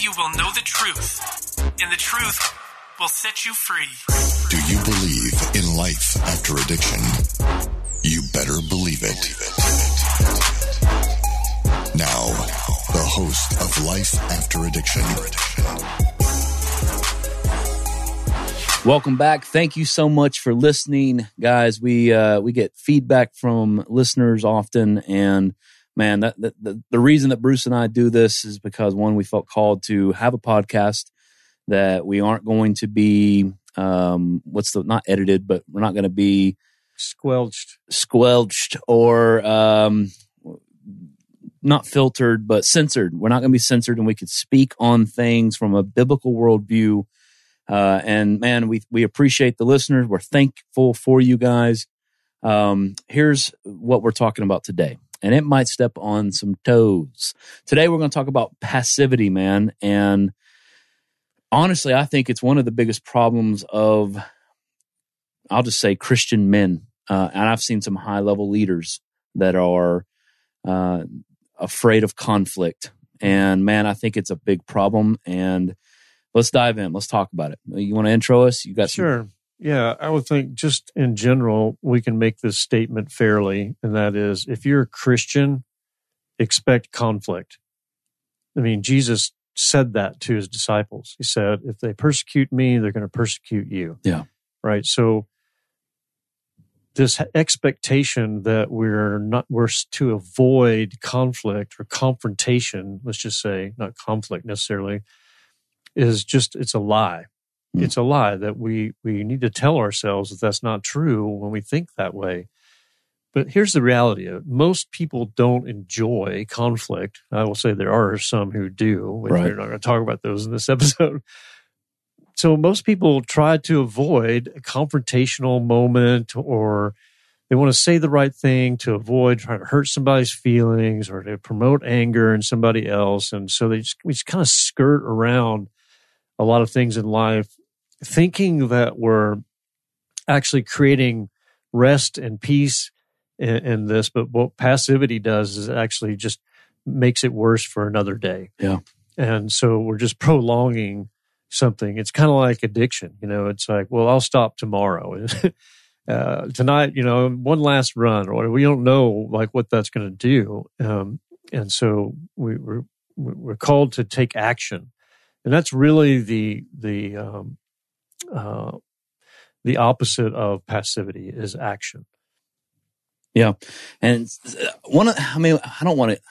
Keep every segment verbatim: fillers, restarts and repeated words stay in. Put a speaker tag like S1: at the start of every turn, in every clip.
S1: you will know the truth, and the truth will set you free.
S2: Do you believe in life after addiction? You better believe it. Now, the host of Life After Addiction.
S3: Welcome back. Thank you so much for listening, guys. We uh, we get feedback from listeners often, and man, that, that, the the reason that Bruce and I do this is because, one, we felt called to have a podcast that we aren't going to be um, what's the not edited, but we're not going to be
S4: squelched,
S3: squelched, or um, not filtered, but censored. We're not going to be censored, and we could speak on things from a biblical worldview. Uh, and man, we we appreciate the listeners. We're thankful for you guys. Um, here's what we're talking about today, and it might step on some toes. Today, we're going to talk about passivity, man. And honestly, I think it's one of the biggest problems of, I'll just say, Christian men. Uh, and I've seen some high-level leaders that are uh, afraid of conflict. And man, I think it's a big problem. And let's dive in. Let's talk about it. You want to intro us? You got
S4: Sure.
S3: Some-
S4: yeah, I would think just in general, we can make this statement fairly, and that is, if you're a Christian, expect conflict. I mean, Jesus said that to his disciples. He said, if they persecute me, they're going to persecute you.
S3: Yeah.
S4: Right? So this expectation that we're not, we're to avoid conflict or confrontation, let's just say, not conflict necessarily, is just, it's a lie. Mm. It's a lie that we, we need to tell ourselves that that's not true when we think that way. But here's the reality of it. Most people don't enjoy conflict. I will say there are some who do.
S3: Right.
S4: We're not going to talk about those in this episode. So most people try to avoid a confrontational moment, or they want to say the right thing to avoid trying to hurt somebody's feelings or to promote anger in somebody else. And so they just, we just kind of skirt around a lot of things in life, thinking that we're actually creating rest and peace in, in this. But what passivity does is it actually just makes it worse for another day.
S3: Yeah.
S4: And so we're just prolonging something. It's kind of like addiction. You know, it's like, well, I'll stop tomorrow. uh, tonight, you know, one last run, or whatever. We don't know like what that's going to do. Um, and so we, we're, we're called to take action. And that's really the the um, uh, the opposite of passivity is action.
S3: Yeah, and one of, I mean, I don't want to.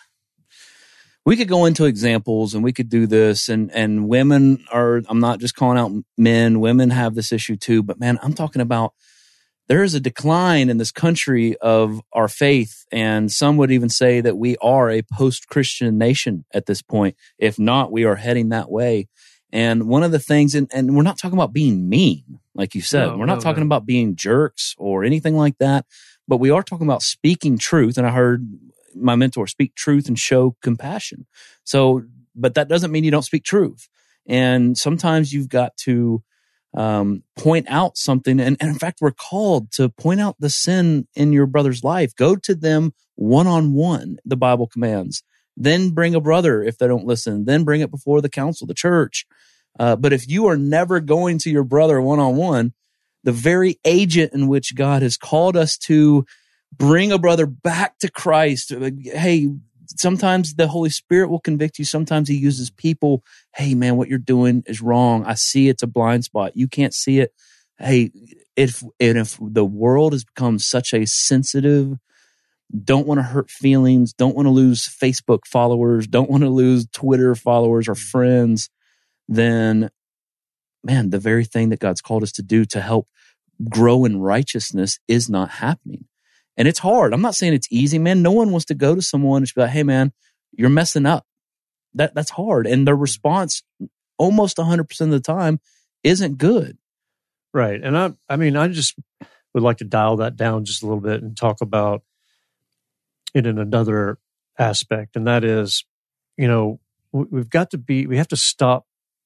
S3: We could go into examples, and we could do this, and and women are. I'm not just calling out men. Women have this issue too, but man, I'm talking about. There is a decline in this country of our faith, and some would even say that we are a post-Christian nation at this point. If not, we are heading that way. And one of the things, and, and we're not talking about being mean, like you said.
S4: No,
S3: we're not
S4: no,
S3: talking
S4: no.
S3: about being jerks or anything like that, but we are talking about speaking truth. And I heard my mentor speak truth and show compassion. So, but that doesn't mean you don't speak truth. And sometimes you've got to Um, point out something. And, and in fact, we're called to point out the sin in your brother's life. Go to them one-on-one, the Bible commands. Then bring a brother if they don't listen. Then bring it before the council, the church. Uh, but if you are never going to your brother one-on-one, the very agent in which God has called us to bring a brother back to Christ, hey, sometimes the Holy Spirit will convict you. Sometimes he uses people. Hey, man, what you're doing is wrong. I see it's a blind spot. You can't see it. Hey, if and if the world has become such a sensitive, don't want to hurt feelings, don't want to lose Facebook followers, don't want to lose Twitter followers or friends, then, man, the very thing that God's called us to do to help grow in righteousness is not happening. And it's hard. I'm not saying it's easy, man. No one wants to go to someone and be like, hey, man, you're messing up. That That's hard. And their response almost one hundred percent of the time isn't good.
S4: Right. And I I mean, I just would like to dial that down just a little bit and talk about it in another aspect. And that is, you know, we've got to be, we have to stop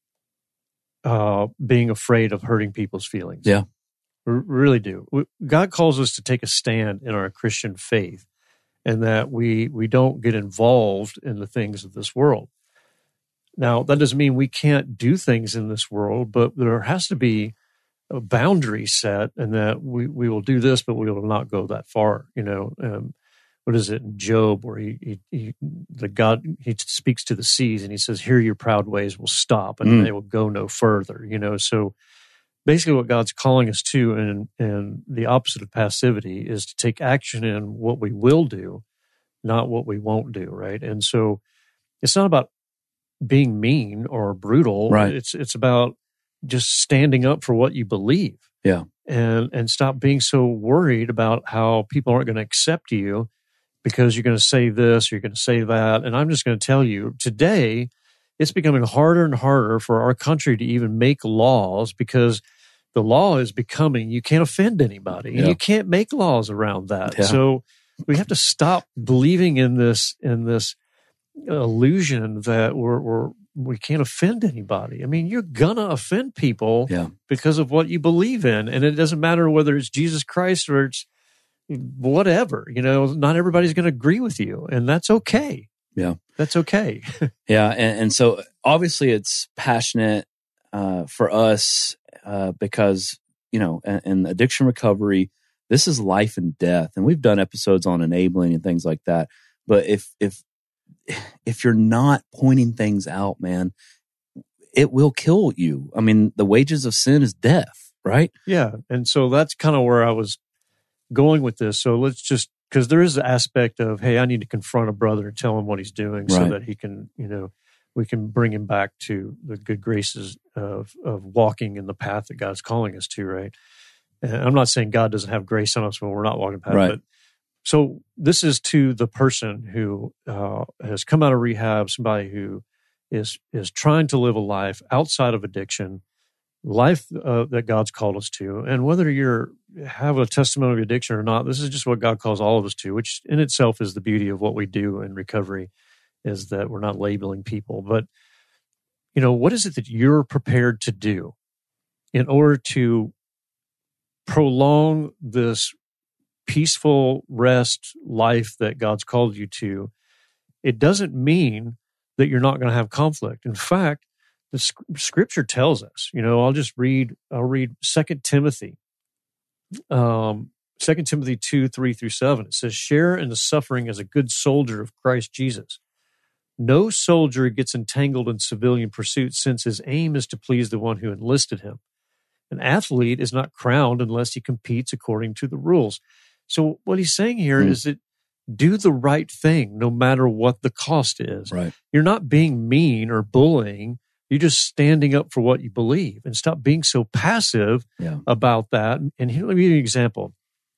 S4: uh, being afraid of hurting people's feelings.
S3: Yeah.
S4: We really do. God calls us to take a stand in our Christian faith, and that we we don't get involved in the things of this world. Now, that doesn't mean we can't do things in this world, but there has to be a boundary set, and that we, we will do this, but we will not go that far. You know, um, what is it in Job, where he, he, he the God he speaks to the seas and he says, "Here your proud ways will stop, and
S3: Mm.
S4: they will go no further." You know, so basically, what God's calling us to, and and the opposite of passivity, is to take action in what we will do, not what we won't do. Right, and so it's not about being mean or brutal.
S3: Right.
S4: It's it's about just standing up for what you believe.
S3: Yeah.
S4: And and stop being so worried about how people aren't going to accept you because you're going to say this or you're going to say that. And I'm just going to tell you, today, it's becoming harder and harder for our country to even make laws, because the law is becoming, you can't offend anybody.
S3: Yeah.
S4: And you can't make laws around that.
S3: Yeah.
S4: So we have to stop believing in this in this illusion that we're, we're we can't offend anybody. I mean, you're gonna offend people
S3: Yeah.
S4: because of what you believe in, and it doesn't matter whether it's Jesus Christ or it's whatever. You know, not everybody's going to agree with you, and that's okay.
S3: Yeah.
S4: That's okay.
S3: Yeah, and, and so obviously it's passionate uh, for us uh, because, you know, in, in addiction recovery, this is life and death, and we've done episodes on enabling and things like that. But if if if you're not pointing things out, man, it will kill you. I mean, the wages of sin is death, right?
S4: Yeah, and so that's kind of where I was going with this. So let's just, because there is an aspect of, hey, I need to confront a brother and tell him what he's doing, so
S3: Right.
S4: that he can, you know, we can bring him back to the good graces of of walking in the path that God's calling us to, right? And I'm not saying God doesn't have grace on us when we're not walking the path,
S3: Right.
S4: but so this is to the person who uh, has come out of rehab, somebody who is is trying to live a life outside of addiction, life uh, that God's called us to. And whether you're have a testimony of addiction or not, this is just what God calls all of us to, which in itself is the beauty of what we do in recovery, is that we're not labeling people. But, you know, what is it that you're prepared to do in order to prolong this peaceful rest life that God's called you to? It doesn't mean that you're not going to have conflict. In fact, the scripture tells us, you know, I'll just read, I'll read Second Timothy, um, Second Timothy two, three through seven. It says, share in the suffering as a good soldier of Christ Jesus. No soldier gets entangled in civilian pursuits, since his aim is to please the one who enlisted him. An athlete is not crowned unless he competes according to the rules. So what he's saying here
S3: Mm.
S4: is that do the right thing no matter what the cost is.
S3: Right.
S4: You're not being mean or bullying. You're just standing up for what you believe, and stop being so passive
S3: Yeah.
S4: about that. And here, let me give you an example.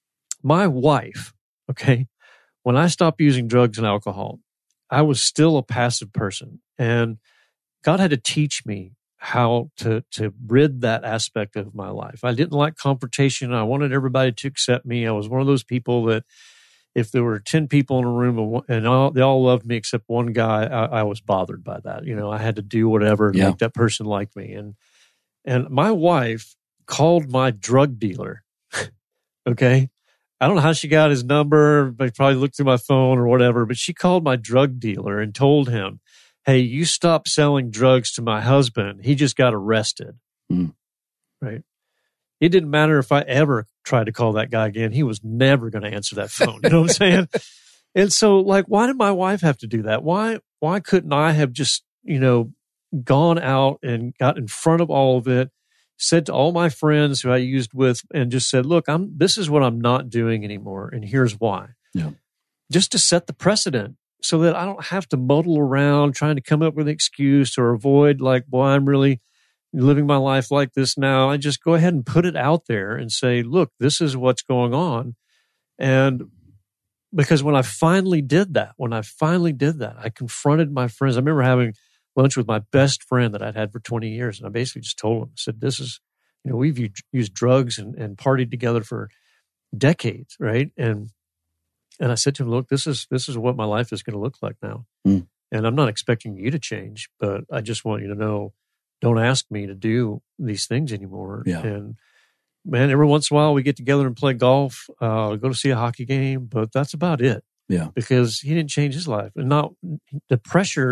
S4: My wife, okay, when I stopped using drugs and alcohol, I was still a passive person. And God had to teach me how to, to rid that aspect of my life. I didn't like confrontation. I wanted everybody to accept me. I was one of those people that if there were ten people in a room and all, they all loved me except one guy, I, I was bothered by that. You know, I had to do whatever to
S3: Yeah.
S4: make that person like me. And and my wife called my drug dealer. Okay. I don't know how she got his number, but probably looked through my phone or whatever, but she called my drug dealer and told him, hey, you stop selling drugs to my husband. He just got arrested.
S3: Mm.
S4: Right. It didn't matter if I ever tried to call that guy again. He was never going to answer that phone. You know what I'm saying? And so, like, why did my wife have to do that? Why, why couldn't I have just, you know, gone out and got in front of all of it, said to all my friends who I used with, and just said, look, I'm, this is what I'm not doing anymore. And here's why.
S3: Yeah.
S4: Just to set the precedent so that I don't have to muddle around trying to come up with an excuse or avoid, like, well, I'm really living my life like this now. I just go ahead and put it out there and say, look, this is what's going on. And because when I finally did that, when I finally did that, I confronted my friends. I remember having lunch with my best friend that I'd had for twenty years. And I basically just told him, I said, this is, you know, we've used drugs and, and partied together for decades, right? And and I said to him, look, this is this is what my life is going to look like now.
S3: Mm.
S4: And I'm not expecting you to change, but I just want you to know, don't ask me to do these things anymore.
S3: Yeah.
S4: And man, every once in a while we get together and play golf, uh, go to see a hockey game, but that's about it.
S3: Yeah.
S4: Because he didn't change his life. And not the pressure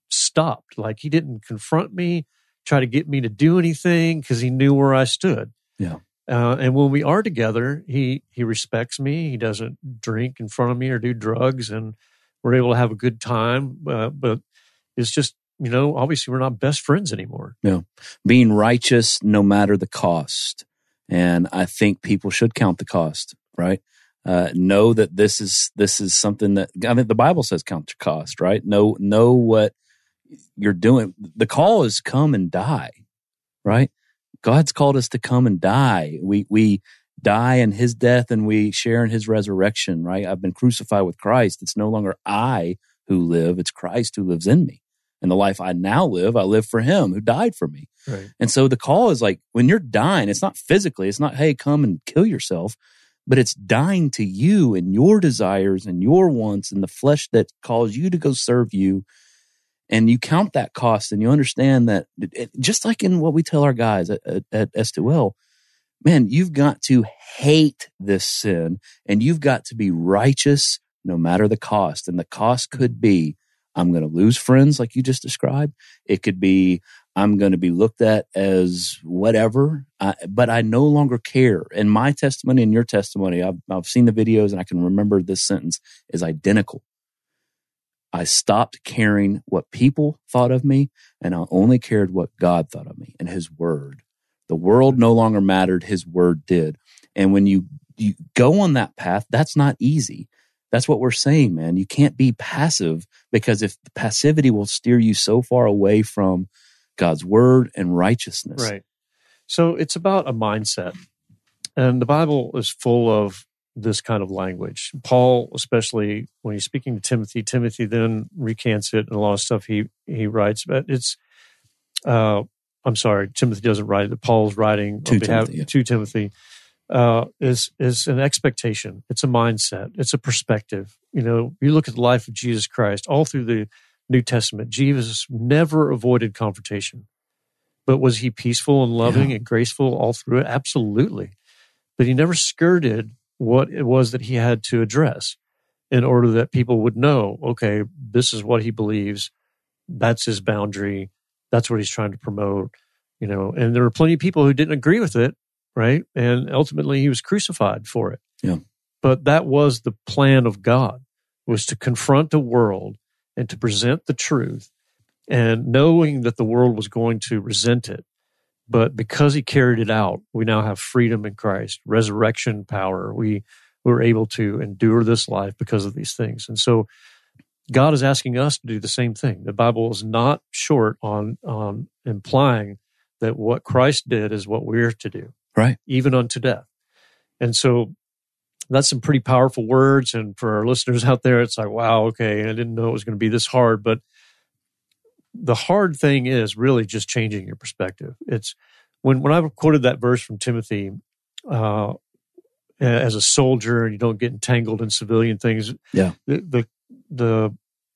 S4: stopped. Like he didn't confront me, try to get me to do anything because he knew where I stood.
S3: Yeah.
S4: Uh, and when we are together, he he respects me. He doesn't drink in front of me or do drugs, and we're able to have a good time. Uh, but it's just, you know, obviously we're not best friends anymore.
S3: Yeah. Being righteous no matter the cost. And I think people should count the cost, right? Uh, know that this is this is something that, I mean, the Bible says count your cost, right? Know, know what you're doing. The call is come and die, right? God's called us to come and die. We we die in his death and we share in his resurrection, right? I've been crucified with Christ. It's no longer I who live, it's Christ who lives in me. And the life I now live, I live for him who died for me.
S4: Right.
S3: And so the call is like, when you're dying, it's not physically, it's not, hey, come and kill yourself, but it's dying to you and your desires and your wants and the flesh that calls you to go serve you. And you count that cost and you understand that, it, just like in what we tell our guys at, at, at S two L, man, you've got to hate this sin and you've got to be righteous no matter the cost. And the cost could be, I'm going to lose friends like you just described. It could be, I'm going to be looked at as whatever, uh, but I no longer care. And my testimony and your testimony, I've, I've seen the videos and I can remember this sentence is identical. I stopped caring what people thought of me, and I only cared what God thought of me and his word. The world no longer mattered. His word did. And when you, you go on that path, that's not easy. That's what we're saying, man. You can't be passive, because if the passivity will steer you so far away from God's word and righteousness.
S4: Right. So it's about a mindset. And the Bible is full of this kind of language. Paul, especially when he's speaking to Timothy, Timothy then recants it and a lot of stuff he he writes. But it's, uh, I'm sorry, Timothy doesn't write it. Paul's writing
S3: to
S4: on behalf
S3: Timothy, yeah.
S4: to Timothy. Uh, is is an expectation. It's a mindset. It's a perspective. You know, you look at the life of Jesus Christ all through the New Testament. Jesus never avoided confrontation, but was he peaceful and loving
S3: yeah.
S4: and graceful all through it? Absolutely. But he never skirted what it was that he had to address in order that people would know, okay, this is what he believes. That's his boundary. That's what he's trying to promote. You know, and there were plenty of people who didn't agree with it. Right. And ultimately he was crucified for it.
S3: Yeah.
S4: But that was the plan of God, was to confront the world and to present the truth, and knowing that the world was going to resent it. But because he carried it out, we now have freedom in Christ, resurrection power. We were able to endure this life because of these things. And so God is asking us to do the same thing. The Bible is not short on, on implying that what Christ did is what we're to do.
S3: Right.
S4: Even unto death. And so that's some pretty powerful words. And for our listeners out there, it's like, wow, okay, I didn't know it was going to be this hard. But the hard thing is really just changing your perspective. It's when, when I quoted that verse from Timothy, uh, as a soldier, and you don't get entangled in civilian things.
S3: Yeah.
S4: The, the, the,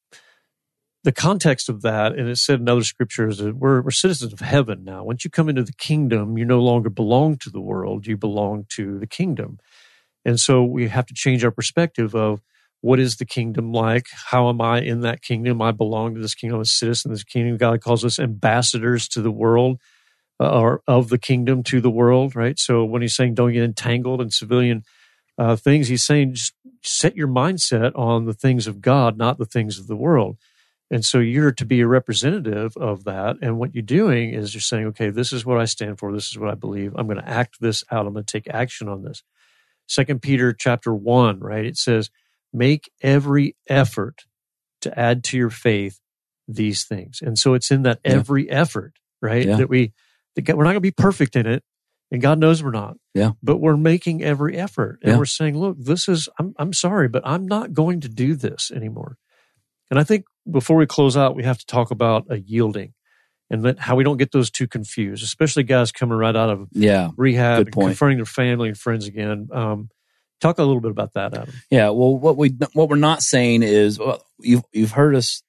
S4: the context of that, and it said in other scriptures that we're, we're citizens of heaven now. Once you come into the kingdom, you no longer belong to the world, you belong to the kingdom. And so we have to change our perspective of what is the kingdom like? How am I in that kingdom? I belong to this kingdom, I'm a citizen of this kingdom. God calls us ambassadors to the world, uh, or of the kingdom to the world, right? So when he's saying don't get entangled in civilian uh, things, he's saying just set your mindset on the things of God, not the things of the world. And so you're to be a representative of that. And what you're doing is you're saying, okay, this is what I stand for. This is what I believe. I'm going to act this out. I'm going to take action on this. Second Peter chapter one, right? It says, make every effort to add to your faith these things. And so it's in that
S3: Yeah.
S4: every effort, right?
S3: Yeah.
S4: That we, that we're not going to be perfect in it. And God knows we're not.
S3: Yeah.
S4: But we're making every effort. And
S3: Yeah.
S4: we're saying, look, this is, I'm, I'm sorry, but I'm not going to do this anymore. And I think before we close out, we have to talk about a yielding, and that how we don't get those two confused, especially guys coming right out of
S3: Yeah.
S4: rehab
S3: Good
S4: and
S3: point.
S4: confronting their family and friends again. Um, talk a little bit about that, Adam.
S3: Yeah. Well, what we what we're not saying is, well, you've you've heard us.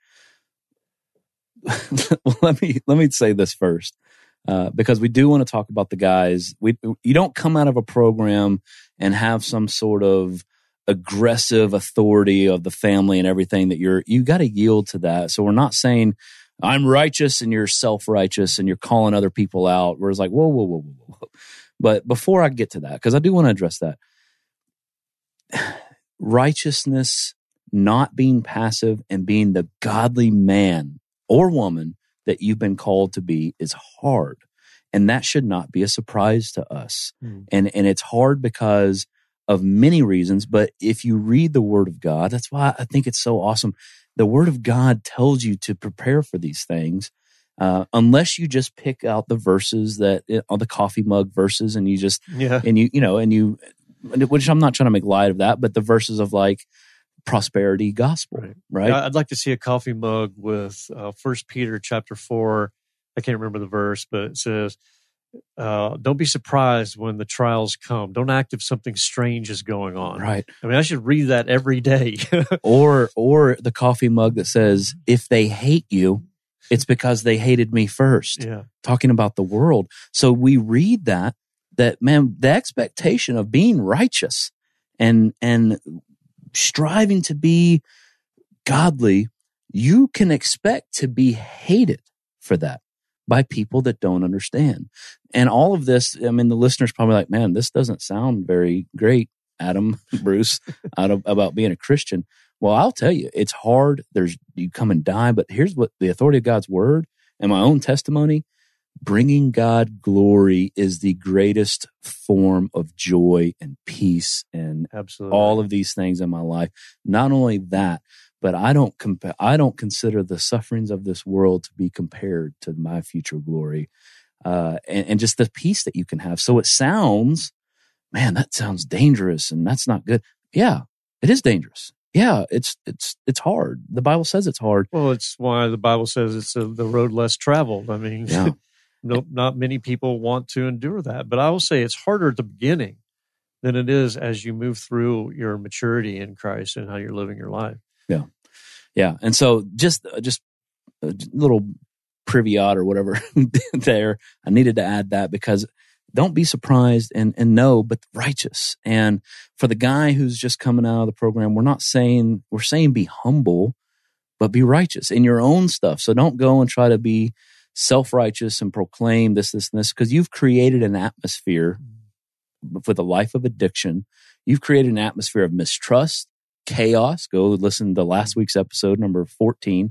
S3: well, let me let me say this first, uh, because we do want to talk about the guys. We you don't come out of a program and have some sort of aggressive authority of the family and everything that you're. You got to yield to that. So we're not saying I'm righteous and you're self-righteous and you're calling other people out. Where it's like, whoa, whoa, whoa, whoa, whoa. But before I get to that, because I do want to address that, righteousness, not being passive and being the godly man or woman that you've been called to be is hard. And that should not be a surprise to us. Mm. And, and it's hard because of many reasons. But if you read the Word of God, that's why I think it's so awesome. The Word of God tells you to prepare for these things, uh, unless you just pick out the verses that on the coffee mug verses, and you just
S4: yeah.
S3: and you you know and you, which I'm not trying to make light of that, but the verses of like prosperity gospel, right? right?
S4: Yeah, I'd like to see a coffee mug with uh, First Peter chapter four. I can't remember the verse, but it says, Uh, don't be surprised when the trials come. Don't act if something strange is going on.
S3: Right.
S4: I mean, I should read that every day.
S3: or or the coffee mug that says, if they hate you, it's because they hated me first.
S4: Yeah.
S3: Talking about the world. So we read that, that, man, the expectation of being righteous and and striving to be godly, you can expect to be hated for that by people that don't understand. And all of this, I mean, the listener's probably like, man, this doesn't sound very great, Adam, Bruce, out of, about being a Christian. Well, I'll tell you, it's hard. There's, you come and die, but here's what the authority of God's word and my own testimony, bringing God glory is the greatest form of joy and peace and
S4: Absolutely.
S3: all of these things in my life. Not only that, but I don't compa- I don't consider the sufferings of this world to be compared to my future glory, uh, and, and just the peace that you can have. So it sounds, man, that sounds dangerous, and that's not good. Yeah, it is dangerous. Yeah, it's it's it's hard. The Bible says it's hard.
S4: Well, it's why the Bible says it's a, the road less traveled. I mean,
S3: yeah.
S4: no, not many people want to endure that. But I will say it's harder at the beginning than it is as you move through your maturity in Christ and how you're living your life.
S3: Yeah. Yeah. And so just, just a little priviat or whatever there, I needed to add that because don't be surprised and, and know, but righteous. And for the guy who's just coming out of the program, we're not saying, we're saying be humble, but be righteous in your own stuff. So don't go and try to be self-righteous and proclaim this, this, and this, because you've created an atmosphere for the life of addiction. You've created an atmosphere of mistrust, chaos. Go listen to last week's episode, number fourteen,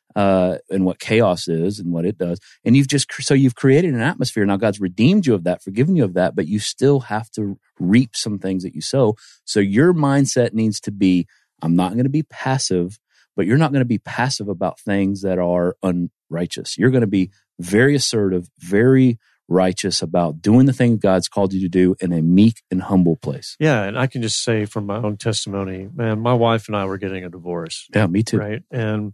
S3: uh, and what chaos is and what it does. And you've just, so you've created an atmosphere. Now God's redeemed you of that, forgiven you of that, but you still have to reap some things that you sow. So your mindset needs to be, I'm not going to be passive, but you're not going to be passive about things that are unrighteous. You're going to be very assertive, very righteous about doing the things God's called you to do in a meek and humble place.
S4: Yeah, and I can just say from my own testimony, man, my wife and I were getting a divorce.
S3: Yeah, me too.
S4: Right? And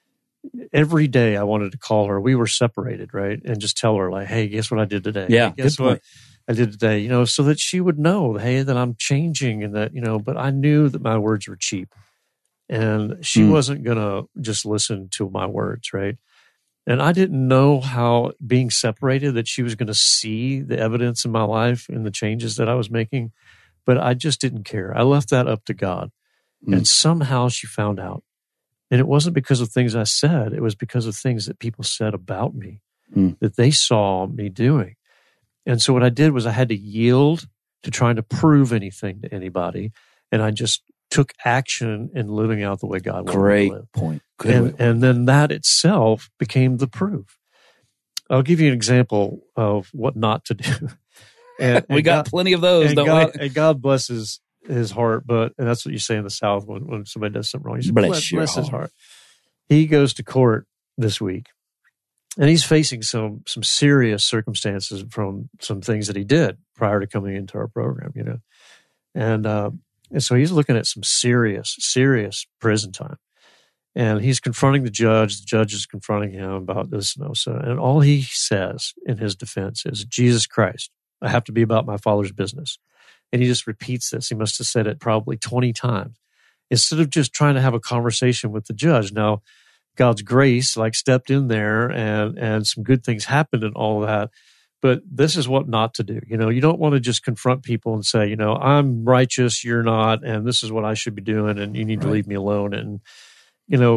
S4: every day I wanted to call her. We were separated, right? And just tell her, like, hey, guess what I did today?
S3: Yeah,
S4: hey, guess
S3: good
S4: what
S3: point.
S4: I did today? You know, so that she would know, hey, that I'm changing and that, you know, but I knew that my words were cheap. And she
S3: Mm.
S4: wasn't going to just listen to my words, right? And I didn't know how being separated that she was going to see the evidence in my life and the changes that I was making, but I just didn't care. I left that up to God.
S3: Mm.
S4: And somehow she found out. And it wasn't because of things I said. It was because of things that people said about me
S3: Mm.
S4: that they saw me doing. And so what I did was I had to yield to trying to prove anything to anybody. And I just took action in living out the way God wanted
S3: Great
S4: me to live.
S3: point. Good
S4: And,
S3: way.
S4: and then that itself became the proof. I'll give you an example of what not to do. And,
S3: we
S4: and
S3: got
S4: God,
S3: plenty of those,
S4: and
S3: don't
S4: God,
S3: we?
S4: and God blesses his heart, but and that's what you say in the South when, when somebody does something wrong. You say,
S3: Bless
S4: bless,
S3: your
S4: bless his
S3: heart.
S4: heart. He goes to court this week, and he's facing some some serious circumstances from some things that he did prior to coming into our program, you know. And uh, and so he's looking at some serious, serious prison time. And he's confronting the judge. The judge is confronting him about this and so. And all he says in his defense is, Jesus Christ, I have to be about my Father's business. And he just repeats this. He must have said it probably twenty times instead of just trying to have a conversation with the judge. Now, God's grace like stepped in there and, and some good things happened and all of that. But this is what not to do. You know, you don't want to just confront people and say, you know, I'm righteous, you're not, and this is what I should be doing, and you need to
S3: Right.
S4: leave me alone. And, you know,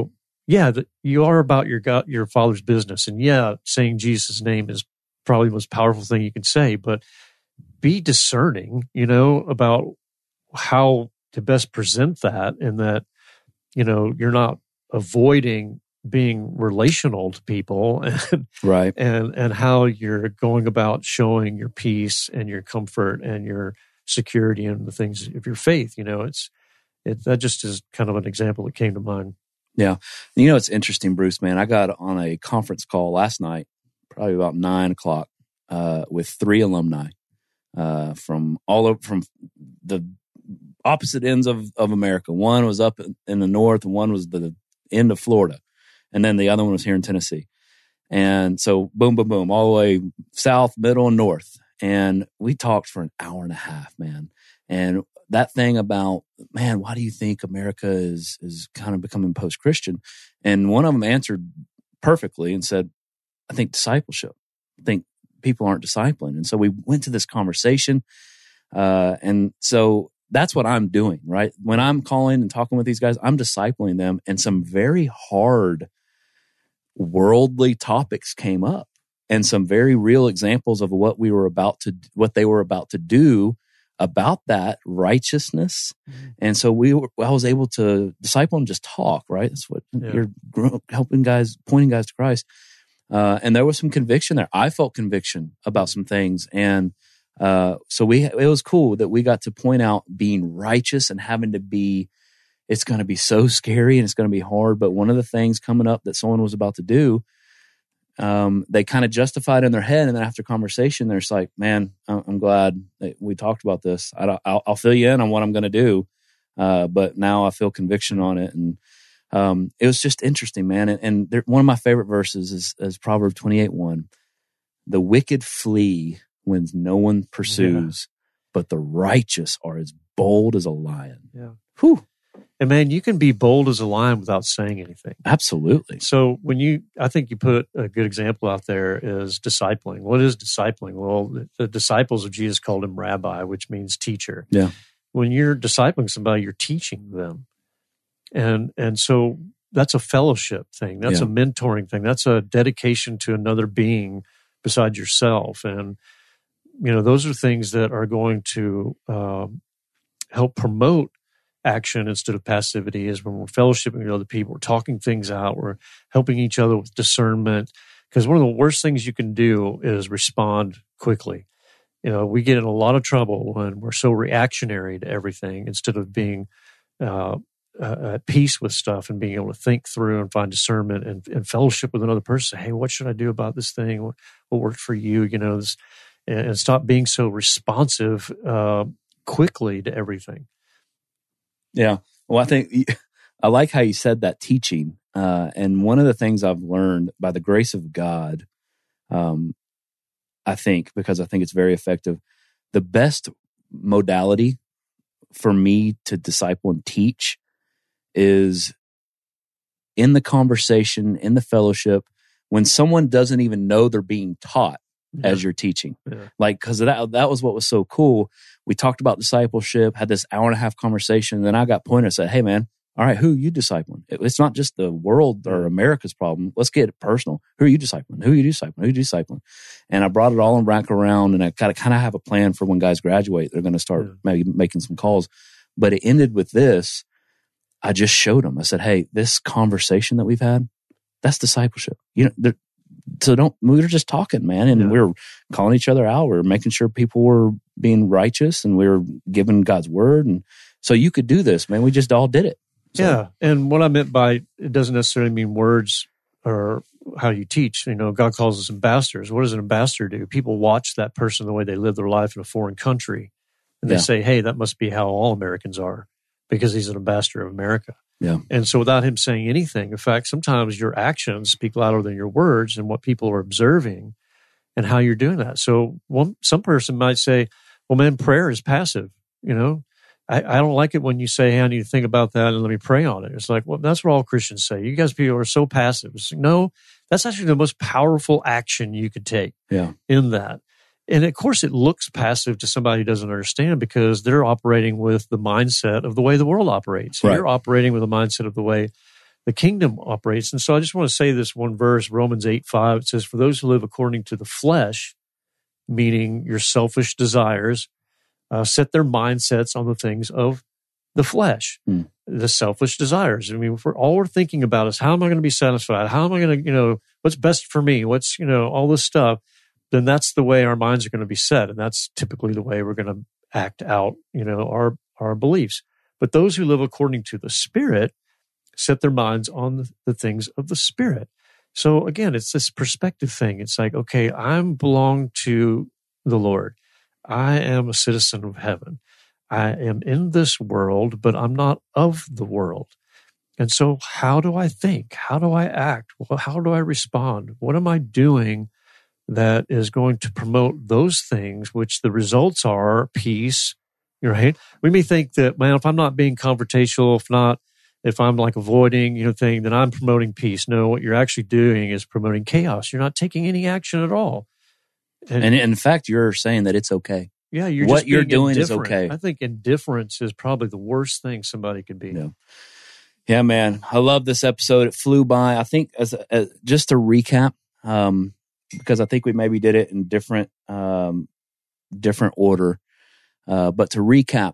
S4: yeah, that you are about your God, your Father's business. And yeah, saying Jesus' name is probably the most powerful thing you can say, but be discerning, you know, about how to best present that, and that, you know, you're not avoiding being relational to people, and
S3: Right.
S4: and and how you're going about showing your peace and your comfort and your security in the things of your faith. You know, it's it that just is kind of an example that came to mind.
S3: Yeah. You know, it's interesting, Bruce, man. I got on a conference call last night, probably about nine o'clock, uh, with three alumni uh, from all over, from the opposite ends of, of America. One was up in the north, and one was the end of Florida. And then the other one was here in Tennessee. And so boom, boom, boom, all the way south, middle, and north. And we talked for an hour and a half, man. And that thing about, man, why do you think America is is kind of becoming post-Christian? And one of them answered perfectly and said, I think discipleship. I think people aren't discipling. And so we went to this conversation. Uh, and so that's what I'm doing, right? When I'm calling and talking with these guys, I'm discipling them. And some very hard worldly topics came up, and some very real examples of what we were about to, what they were about to do about that righteousness. Mm-hmm. And so we were, I was able to disciple and just talk, right? That's what yeah. you're helping guys, pointing guys to Christ. Uh, and there was some conviction there. I felt conviction about some things. And uh, so we, it was cool that we got to point out being righteous and having to be, it's going to be so scary and it's going to be hard. But one of the things coming up that someone was about to do, Um, they kind of justified in their head, and then after conversation, they're just like, "Man, I'm glad that we talked about this. I, I'll, I'll fill you in on what I'm going to do, uh, but now I feel conviction on it." And um, it was just interesting, man. And, and there, one of my favorite verses is, is Proverbs twenty-eight one: "The wicked flee when no one pursues, yeah. but the righteous are as bold as a lion."
S4: Yeah.
S3: Whew.
S4: And man, you can be bold as a lion without saying anything.
S3: Absolutely.
S4: So when you, I think you put a good example out there is discipling. What is discipling? Well, the, the disciples of Jesus called him rabbi, which means teacher.
S3: Yeah.
S4: When you're discipling somebody, you're teaching them. And, and so that's a fellowship thing. That's yeah. a mentoring thing. That's a dedication to another being besides yourself. And, you know, those are things that are going to um, help promote action instead of passivity. Is when we're fellowshipping with other people, we're talking things out, we're helping each other with discernment. Because one of the worst things you can do is respond quickly. You know, we get in a lot of trouble when we're so reactionary to everything instead of being uh, uh, at peace with stuff and being able to think through and find discernment and, and fellowship with another person. Hey, what should I do about this thing? What, what worked for you? You know, this, and, and stop being so responsive uh, quickly to everything.
S3: Yeah. Well, I think I like how you said that, teaching. Uh, and one of the things I've learned by the grace of God, um, I think, because I think it's very effective, the best modality for me to disciple and teach is in the conversation, in the fellowship, when someone doesn't even know they're being taught yeah. as you're teaching. Yeah. Like, because that, that was what was so cool. We talked about discipleship, had this hour and a half conversation, and then I got pointed and said, hey, man, all right, who are you discipling? It's not just the world or America's problem. Let's get it personal. Who are you discipling? Who are you discipling? Who are you discipling? And I brought it all back around, and I kind of kind of have a plan for when guys graduate. They're going to start yeah. maybe making some calls. But it ended with this. I just showed them. I said, hey, this conversation that we've had, that's discipleship. You know, so don't, we were just talking, man, and yeah. we were calling each other out. We were making sure people were being righteous, and we were giving God's word. And so you could do this, man. We just all did it. So.
S4: Yeah. And what I meant by it doesn't necessarily mean words or how you teach. You know, God calls us ambassadors. What does an ambassador do? People watch that person the way they live their life in a foreign country, and they yeah. say, hey, that must be how all Americans are because he's an ambassador of America.
S3: Yeah.
S4: And so without him saying anything, in fact, sometimes your actions speak louder than your words and what people are observing and how you're doing that. So one, some person might say, well, man, prayer is passive. You know, I, I don't like it when you say, hey, I need to think about that and let me pray on it. It's like, well, that's what all Christians say. You guys people are so passive. It's like, no, that's actually the most powerful action you could take
S3: yeah.
S4: in that. And of course, it looks passive to somebody who doesn't understand because they're operating with the mindset of the way the world operates.
S3: Right.
S4: You're operating with the mindset of the way the kingdom operates. And so I just want to say this one verse, Romans eight five, it says, for those who live according to the flesh, meaning your selfish desires, uh, set their mindsets on the things of the flesh, mm. the selfish desires. I mean, if we're, all we're thinking about is how am I going to be satisfied? How am I going to, you know, what's best for me? What's, you know, all this stuff. Then that's the way our minds are going to be set. And that's typically the way we're going to act out, you know, our, our beliefs. But those who live according to the Spirit set their minds on the, the things of the Spirit. So again, it's this perspective thing. It's like, okay, I belong to the Lord. I am a citizen of heaven. I am in this world, but I'm not of the world. And so how do I think? How do I act? Well, how do I respond? What am I doing that is going to promote those things, which the results are peace, right? We may think that, man, if I'm not being confrontational, if not, if I'm like avoiding, you know, thing, then I'm promoting peace. No, what you're actually doing is promoting chaos. You're not taking any action at all.
S3: And, and in fact, you're saying that it's okay.
S4: Yeah, you're
S3: what
S4: just
S3: you're doing
S4: indifferent.
S3: is okay.
S4: I think indifference is probably the worst thing somebody could be.
S3: Yeah, yeah, man. I love this episode. It flew by. I think as, a, as just to recap, um, because I think we maybe did it in different, um, different order. Uh, but to recap,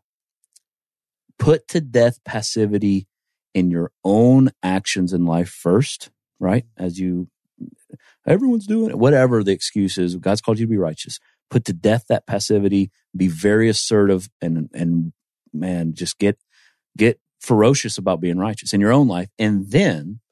S3: put to death passivity in your own actions in life first, right? As you, everyone's doing it, whatever the excuse is, God's called you to be righteous. Put to death that passivity, be very assertive, and, and man, just get, get ferocious about being righteous in your own life. And then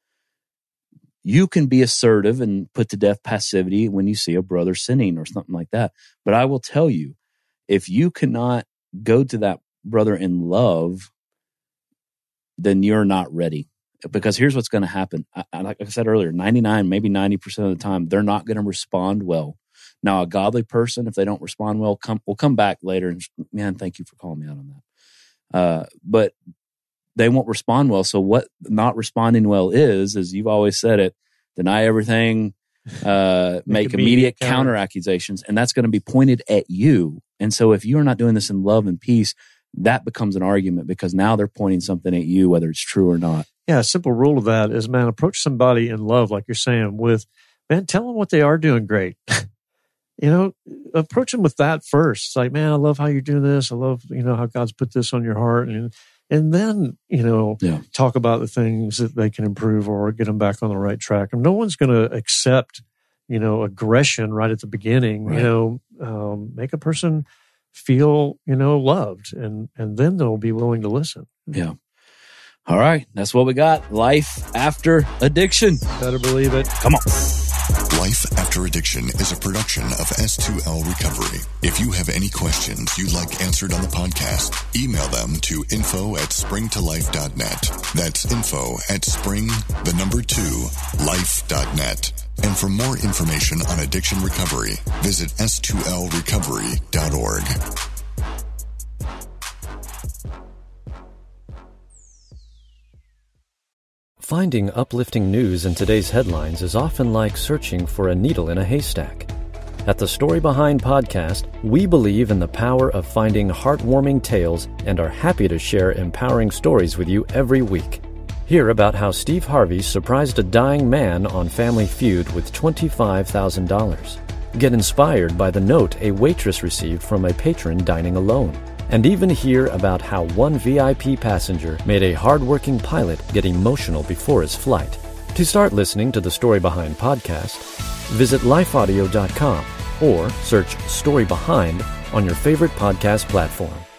S3: you can be assertive and put to death passivity when you see a brother sinning or something like that. But I will tell you, if you cannot go to that brother in love, then you're not ready. Because here's what's going to happen. I, like I said earlier, ninety-nine, maybe ninety percent of the time, they're not going to respond well. Now, a godly person, if they don't respond well, come, we'll come back later and, man, thank you for calling me out on that. Uh, but they won't respond well. So what not responding well is, as you've always said it, deny everything, uh, make, make immediate, immediate counter. counter accusations, and that's going to be pointed at you. And so if you're not doing this in love and peace, that becomes an argument because now they're pointing something at you, whether it's true or not.
S4: Yeah, a simple rule of that is, man, approach somebody in love, like you're saying, with, man, tell them what they are doing great. You know, approach them with that first. It's like, man, I love how you're doing this. I love, you know, how God's put this on your heart. And and then, you know, yeah. talk about the things that they can improve or get them back on the right track. And no one's going to accept, you know, aggression right at the beginning. Right. You know, um, make a person feel, you know, loved, and and then they'll be willing to listen.
S3: Yeah. All right. That's what we got. Life After Addiction.
S4: Better believe it.
S3: Come on.
S2: Life After Addiction is a production of S two L Recovery. If you have any questions you'd like answered on the podcast, email them to info at spring to life dot net. That's info at spring, the number two, life dot net. And for more information on addiction recovery, visit S two L recovery dot org.
S5: Finding uplifting news in today's headlines is often like searching for a needle in a haystack. At the Story Behind podcast, we believe in the power of finding heartwarming tales and are happy to share empowering stories with you every week. Hear about how Steve Harvey surprised a dying man on Family Feud with twenty-five thousand dollars. Get inspired by the note a waitress received from a patron dining alone. And even hear about how one V I P passenger made a hardworking pilot get emotional before his flight. To start listening to the Story Behind podcast, visit life audio dot com or search Story Behind on your favorite podcast platform.